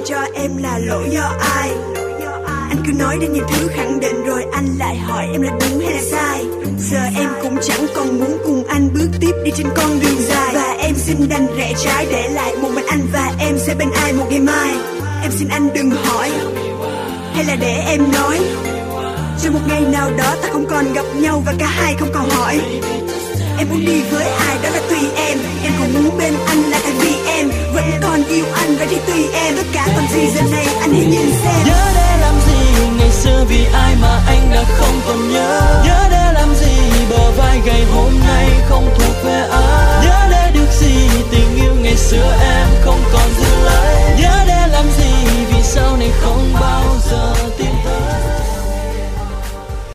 cho em là lỗi do ai. Anh cứ nói đến những thứ khẳng định rồi anh lại hỏi em là đúng hay là sai. Giờ em cũng chẳng còn muốn cùng anh bước tiếp đi trên con đường dài. Và em xin đành rẽ trái để lại một mình anh và em sẽ bên ai một ngày mai. Em xin anh đừng hỏi hay là để em nói, cho một ngày nào đó ta không còn gặp nhau và cả hai không còn hỏi. Em muốn đi với ai đó là tùy em. Em cũng muốn bên anh là tại vì em vẫn còn yêu anh, vậy thì tùy em. Tất cả còn gì giờ này anh hãy nhìn xem. Nhớ để làm gì ngày xưa vì ai mà anh đã không còn nhớ. Nhớ để làm gì